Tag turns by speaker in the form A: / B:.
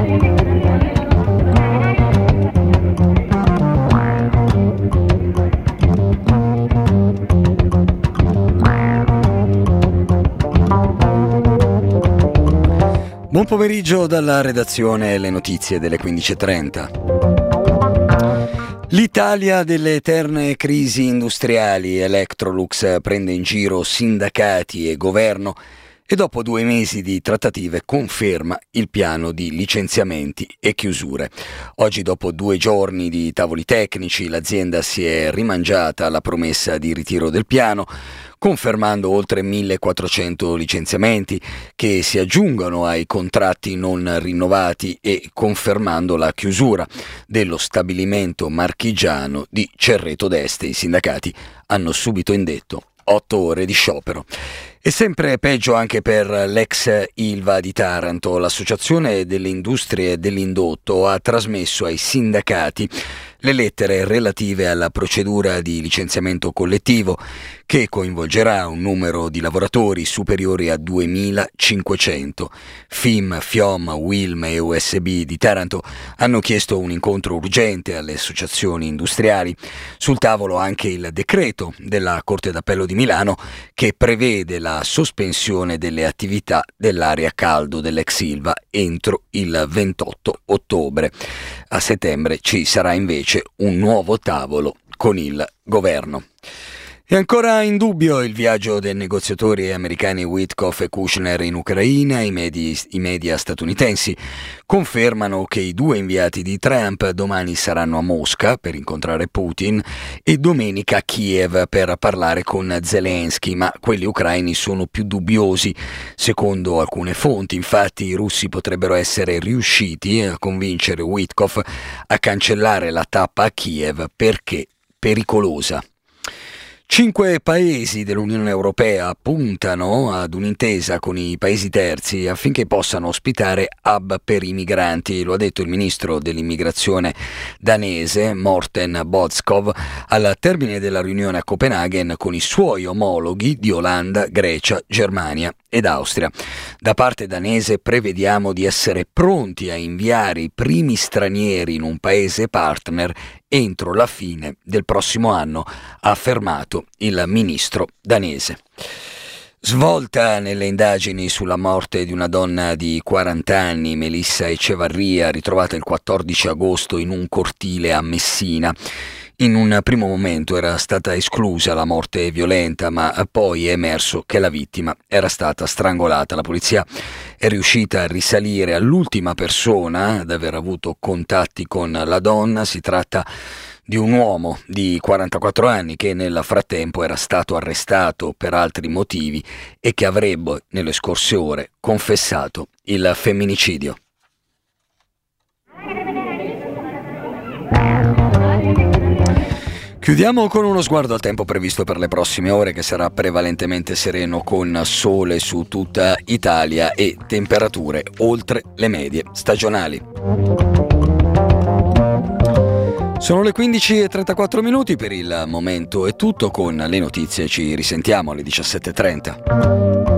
A: Buon pomeriggio dalla redazione, le notizie delle 15:30. L'Italia delle eterne crisi industriali. Electrolux prende in giro sindacati e governo e dopo 2 mesi di trattative conferma il piano di licenziamenti e chiusure. Oggi, dopo 2 giorni di tavoli tecnici, l'azienda si è rimangiata la promessa di ritiro del piano, confermando oltre 1.400 licenziamenti che si aggiungono ai contratti non rinnovati e confermando la chiusura dello stabilimento marchigiano di Cerreto d'Este. I sindacati hanno subito indetto 8 ore di sciopero. E sempre peggio anche per l'ex Ilva di Taranto. L'Associazione delle Industrie dell'Indotto ha trasmesso ai sindacati le lettere relative alla procedura di licenziamento collettivo che coinvolgerà un numero di lavoratori superiori a 2.500. FIM, FIOM, WILM e USB di Taranto hanno chiesto un incontro urgente alle associazioni industriali. Sul tavolo anche il decreto della Corte d'Appello di Milano che prevede la sospensione delle attività dell'area caldo dell'ex Ilva entro il 28 ottobre. A settembre ci sarà invece un nuovo tavolo con il governo. È ancora in dubbio il viaggio dei negoziatori americani Witkoff e Kushner in Ucraina. I media statunitensi confermano che i 2 inviati di Trump domani saranno a Mosca per incontrare Putin e domenica a Kiev per parlare con Zelensky, ma quelli ucraini sono più dubbiosi. Secondo alcune fonti, infatti, i russi potrebbero essere riusciti a convincere Witkoff a cancellare la tappa a Kiev perché pericolosa. 5 paesi dell'Unione Europea puntano ad un'intesa con i paesi terzi affinché possano ospitare hub per i migranti. Lo ha detto il ministro dell'immigrazione danese Morten Bodskov al termine della riunione a Copenaghen con i suoi omologhi di Olanda, Grecia, Germania ed Austria. Da parte danese prevediamo di essere pronti a inviare i primi stranieri in un paese partner entro la fine del prossimo anno, ha affermato il ministro danese. Svolta nelle indagini sulla morte di una donna di 40 anni, Melissa Echevarria, ritrovata il 14 agosto in un cortile a Messina. In un primo momento era stata esclusa la morte violenta, ma poi è emerso che la vittima era stata strangolata. La polizia è riuscita a risalire all'ultima persona ad aver avuto contatti con la donna. Si tratta di un uomo di 44 anni che nel frattempo era stato arrestato per altri motivi e che avrebbe nelle scorse ore confessato il femminicidio. Chiudiamo con uno sguardo al tempo previsto per le prossime ore, che sarà prevalentemente sereno con sole su tutta Italia e temperature oltre le medie stagionali. Sono le 15:34, per il momento è tutto. Con le notizie ci risentiamo alle 17:30.